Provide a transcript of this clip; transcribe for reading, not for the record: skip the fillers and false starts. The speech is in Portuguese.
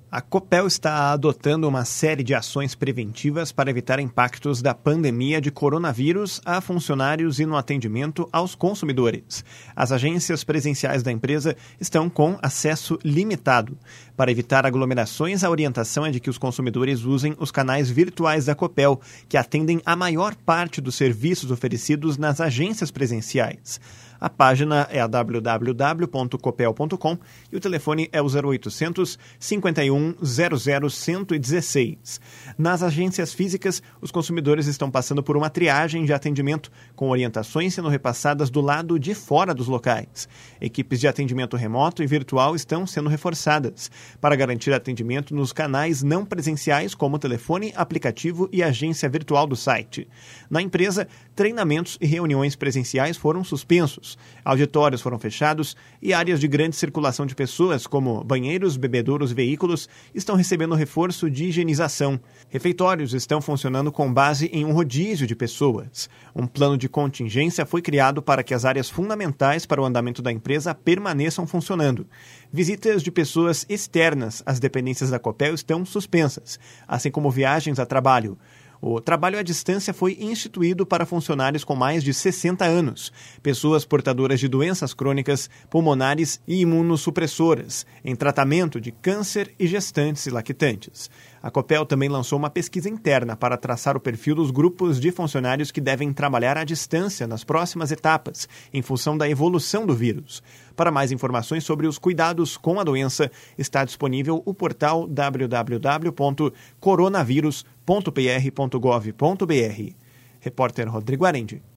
A Copel está adotando uma série de ações preventivas para evitar impactos da pandemia de coronavírus a funcionários e no atendimento aos consumidores. As agências presenciais da empresa estão com acesso limitado. Para evitar aglomerações, a orientação é de que os consumidores usem os canais virtuais da Copel, que atendem a maior parte dos serviços oferecidos nas agências presenciais. A página é a www.copel.com e o telefone é o 0800 51 00 116. Nas agências físicas, os consumidores estão passando por uma triagem de atendimento, com orientações sendo repassadas do lado de fora dos locais. Equipes de atendimento remoto e virtual estão sendo reforçadas para garantir atendimento nos canais não presenciais, como telefone, aplicativo e agência virtual do site. Na empresa, treinamentos e reuniões presenciais foram suspensos. Auditórios foram fechados e áreas de grande circulação de pessoas, como banheiros, bebedouros e veículos, estão recebendo reforço de higienização. Refeitórios estão funcionando com base em um rodízio de pessoas. Um plano de contingência foi criado para que as áreas fundamentais para o andamento da empresa permaneçam funcionando. Visitas de pessoas externas às dependências da Copel estão suspensas, assim como viagens a trabalho. O trabalho à distância foi instituído para funcionários com mais de 60 anos, pessoas portadoras de doenças crônicas, pulmonares e imunossupressoras, em tratamento de câncer e gestantes e lactantes. A Copel também lançou uma pesquisa interna para traçar o perfil dos grupos de funcionários que devem trabalhar à distância nas próximas etapas, em função da evolução do vírus. Para mais informações sobre os cuidados com a doença, está disponível o portal www.coronavírus.pr.gov.br. Repórter Rodrigo Arendi.